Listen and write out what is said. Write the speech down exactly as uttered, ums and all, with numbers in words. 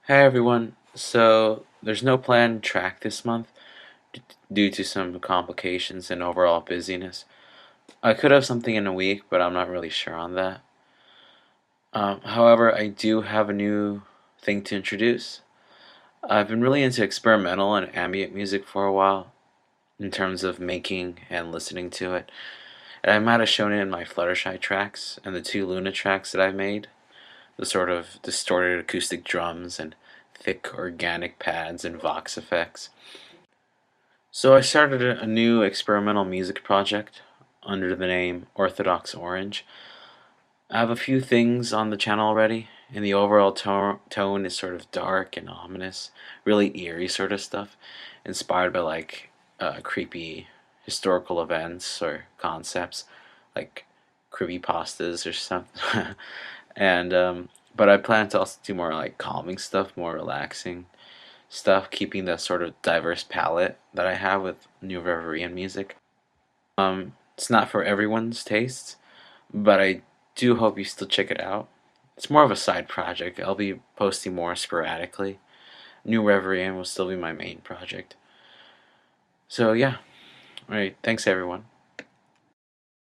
Hey everyone. So there's no planned track this month d- due to some complications and overall busyness. I could have something in a week, but I'm not really sure on that. Um, however, I do have a new thing to introduce. I've been really into experimental and ambient music for a while in terms of making and listening to it. And I might have shown it in my Fluttershy tracks and the two Luna tracks that I've made. The sort of distorted acoustic drums and thick organic pads and Vox effects. So I started a a new experimental music project under the name Orthodox Orange. I have a few things on the channel already, and the overall to- tone is sort of dark and ominous, really eerie sort of stuff, inspired by like uh, creepy historical events or concepts, like creepypastas or something. and um, but I plan to also do more like calming stuff, more relaxing stuff, keeping the sort of diverse palette that I have with New Reverian music. Um, it's not for everyone's taste, but I do hope you still check it out. It's more of a side project. I'll be posting more sporadically. New Reverian will still be my main project. So yeah, all right. Thanks everyone.